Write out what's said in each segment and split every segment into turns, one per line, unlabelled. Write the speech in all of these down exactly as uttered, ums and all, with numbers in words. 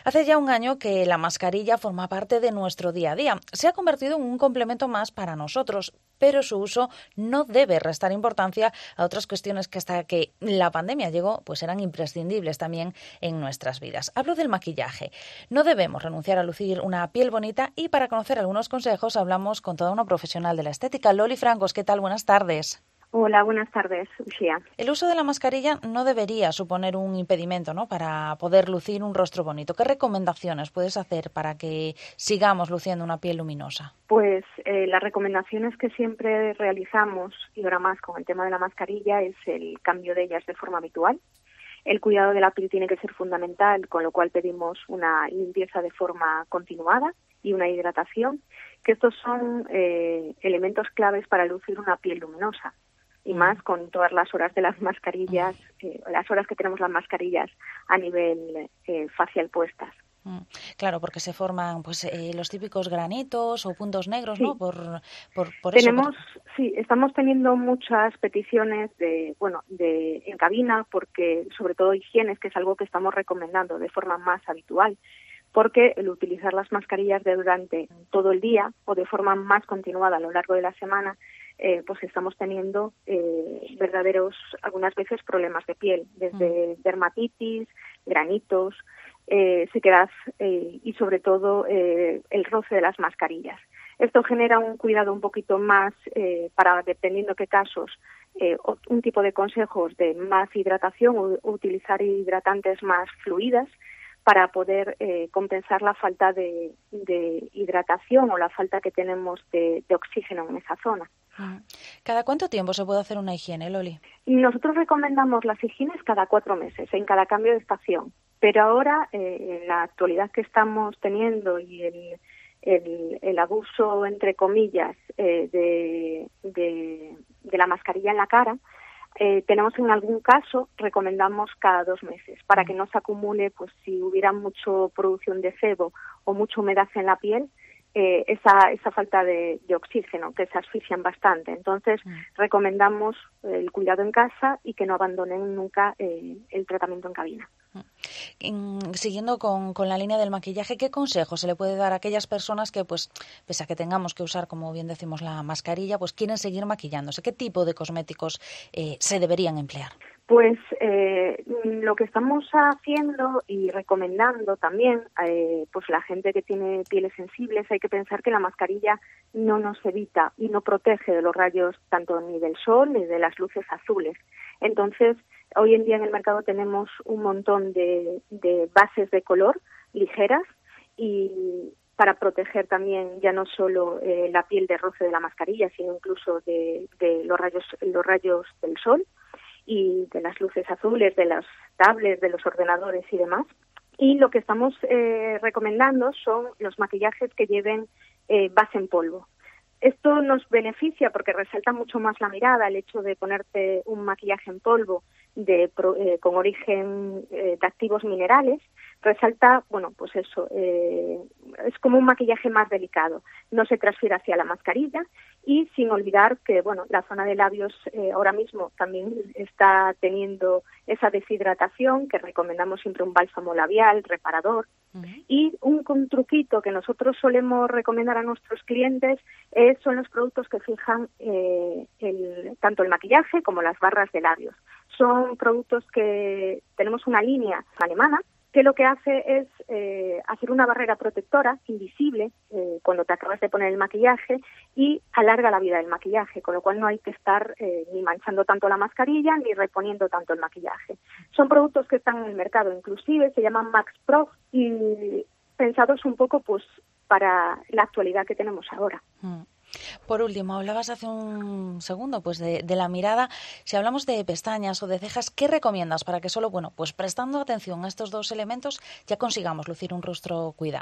Hace ya un año que la mascarilla forma parte de nuestro día a día. Se ha convertido en un complemento más para nosotros, pero su uso no debe restar importancia a otras cuestiones que hasta que la pandemia llegó, pues eran imprescindibles también en nuestras vidas. Hablo del maquillaje. No debemos renunciar a lucir una piel bonita y para conocer algunos consejos hablamos con toda una profesional de la estética. Loli Francos, ¿qué tal? Buenas tardes.
Hola, buenas tardes, Lucía.
El uso de la mascarilla no debería suponer un impedimento, ¿no?, para poder lucir un rostro bonito. ¿Qué recomendaciones puedes hacer para que sigamos luciendo una piel luminosa?
Pues eh, las recomendaciones que siempre realizamos, y ahora más con el tema de la mascarilla, es el cambio de ellas de forma habitual. El cuidado de la piel tiene que ser fundamental, con lo cual pedimos una limpieza de forma continuada y una hidratación, que estos son eh, elementos claves para lucir una piel luminosa. Y más con todas las horas de las mascarillas, eh, las horas que tenemos las mascarillas a nivel eh, facial puestas.
Claro, porque se forman pues eh, los típicos granitos o puntos negros,
sí.
¿no? Por, por, por
tenemos,
eso. Por...
sí, estamos teniendo muchas peticiones de, bueno, de en cabina, porque sobre todo higienes, que es algo que estamos recomendando de forma más habitual, porque el utilizar las mascarillas de durante todo el día o de forma más continuada a lo largo de la semana, Eh, pues estamos teniendo eh, verdaderos, algunas veces, problemas de piel, desde mm. dermatitis, granitos, eh, sequedad eh, y sobre todo eh, el roce de las mascarillas. Esto genera un cuidado un poquito más eh, para, dependiendo qué casos, eh, un tipo de consejos de más hidratación o utilizar hidratantes más fluidas, para poder eh, compensar la falta de, de hidratación o la falta que tenemos de, de oxígeno en esa zona.
¿Cada cuánto tiempo se puede hacer una higiene, Loli?
Nosotros recomendamos las higienes cada cuatro meses, en cada cambio de estación. Pero ahora, eh, en la actualidad que estamos teniendo y el, el, el abuso, entre comillas, eh, de, de, de la mascarilla en la cara, Eh, tenemos en algún caso, recomendamos cada dos meses, para que no se acumule, pues si hubiera mucha producción de sebo o mucha humedad en la piel, eh, esa, esa falta de, de oxígeno, que se asfixian bastante. Entonces, mm. recomendamos el cuidado en casa y que no abandonen nunca eh, el tratamiento en cabina.
Mm. Siguiendo con, con la línea del maquillaje, ¿qué consejo se le puede dar a aquellas personas que, pues, pese a que tengamos que usar, como bien decimos, la mascarilla, pues quieren seguir maquillándose? ¿Qué tipo de cosméticos eh, se deberían emplear?
Pues eh, lo que estamos haciendo y recomendando también, eh, pues la gente que tiene pieles sensibles, hay que pensar que la mascarilla no nos evita y no protege de los rayos tanto ni del sol ni de las luces azules. Entonces, hoy en día en el mercado tenemos un montón de, de bases de color ligeras y para proteger también ya no solo eh, la piel de roce de la mascarilla, sino incluso de, de los rayos, los rayos del sol y de las luces azules, de las tablets, de los ordenadores y demás. Y lo que estamos eh, recomendando son los maquillajes que lleven eh, base en polvo. Esto nos beneficia porque resalta mucho más la mirada, el hecho de ponerte un maquillaje en polvo de, eh, con origen eh, de activos minerales, resalta, bueno, pues eso, eh, es como un maquillaje más delicado, no se transfiere hacia la mascarilla y sin olvidar que, bueno, la zona de labios eh, ahora mismo también está teniendo esa deshidratación, que recomendamos siempre un bálsamo labial reparador. Uh-huh. Y un, un truquito que nosotros solemos recomendar a nuestros clientes es, son los productos que fijan eh, el, tanto el maquillaje como las barras de labios. Son productos que tenemos una línea alemana que lo que hace es eh, hacer una barrera protectora invisible eh, cuando te acabas de poner el maquillaje y alarga la vida del maquillaje, con lo cual no hay que estar eh, ni manchando tanto la mascarilla ni reponiendo tanto el maquillaje. Son productos que están en el mercado, inclusive se llaman Max Pro y pensados un poco pues para la actualidad que tenemos ahora.
Mm. Por último, hablabas hace un segundo pues de, de la mirada. Si hablamos de pestañas o de cejas, ¿qué recomiendas para que solo, bueno, pues prestando atención a estos dos elementos ya consigamos lucir un rostro cuidado?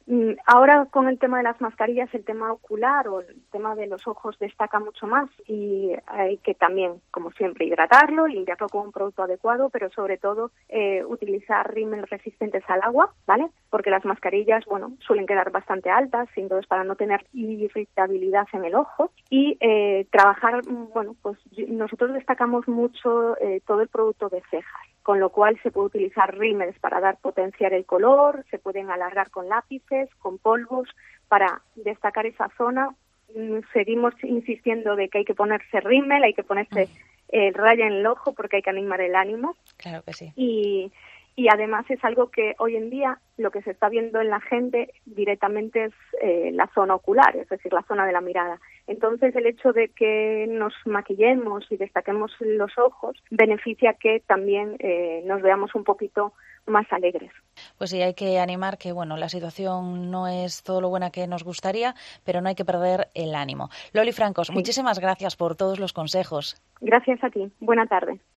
Ahora con el tema de las mascarillas, el tema ocular o el tema de los ojos destaca mucho más y hay que también, como siempre, hidratarlo, limpiarlo con un producto adecuado, pero sobre todo eh, utilizar rímel resistentes al agua, ¿vale? Porque las mascarillas, bueno, suelen quedar bastante altas, entonces para no tener irritabilidad en el ojo y eh, trabajar, bueno, pues nosotros destacamos mucho eh, todo el producto de cejas, con lo cual se puede utilizar rímels para dar potenciar el color, se pueden alargar con lápices, con polvos, para destacar esa zona. Seguimos insistiendo de que hay que ponerse rímel, hay que ponerse eh, raya en el ojo porque hay que animar el ánimo.
Claro que sí.
Y, y además es algo que hoy en día lo que se está viendo en la gente directamente es eh, la zona ocular, es decir, la zona de la mirada. Entonces, el hecho de que nos maquillemos y destaquemos los ojos beneficia que también eh, nos veamos un poquito más alegres.
Pues sí, hay que animar que, bueno, la situación no es todo lo buena que nos gustaría, pero no hay que perder el ánimo. Loli Francos, sí. Muchísimas gracias por todos los consejos.
Gracias a ti. Buena tarde.